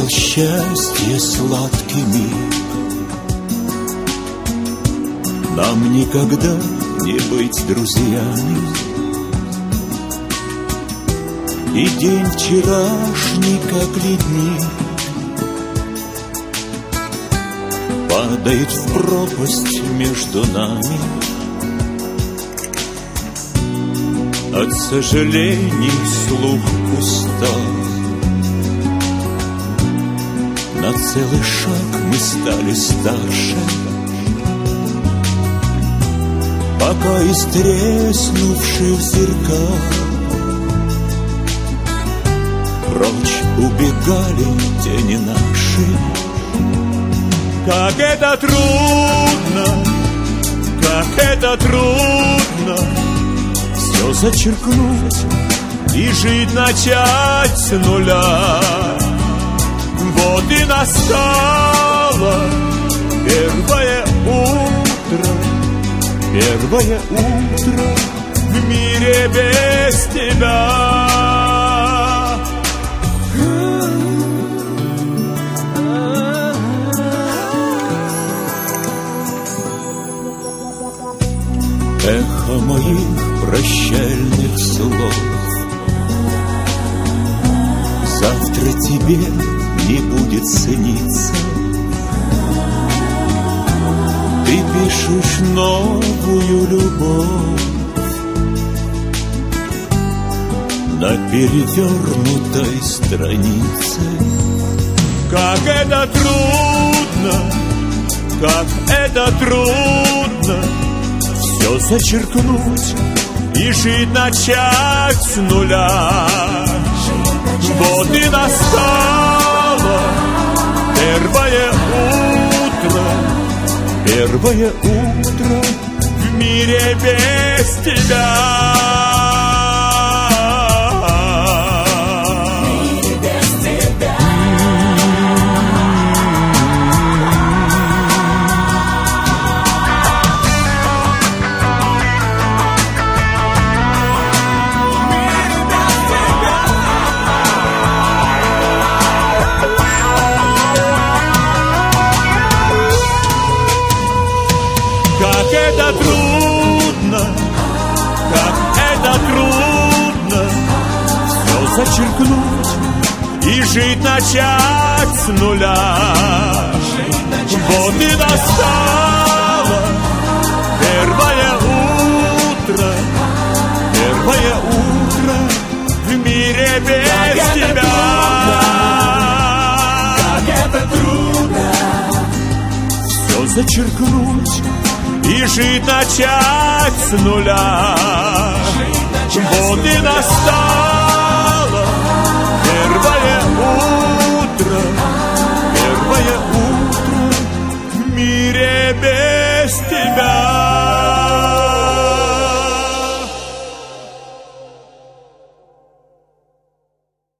хотел счастья сладкими. Нам никогда не быть друзьями. И день вчерашний, как ледник, падает в пропасть между нами. От сожалений слух устал. На целый шаг мы стали старше, пока из треснувших зеркал прочь убегали тени наши. Как это трудно, как это трудно все зачеркнуть и жить начать с нуля. Вот и настало первое утро в мире без тебя. Эхо моих прощальных слов. Завтра тебе не будет сниться. Ты пишешь новую любовь на перевернутой странице. Как это трудно, как это трудно все зачеркнуть и жить начать с нуля. Вот и настало первое утро в мире без тебя. Как это трудно, как это трудно все зачеркнуть и жить начать с нуля. Вот и настало первое утро в мире без тебя. Как это трудно все зачеркнуть и жить начать с нуля. Вот и настало первое утро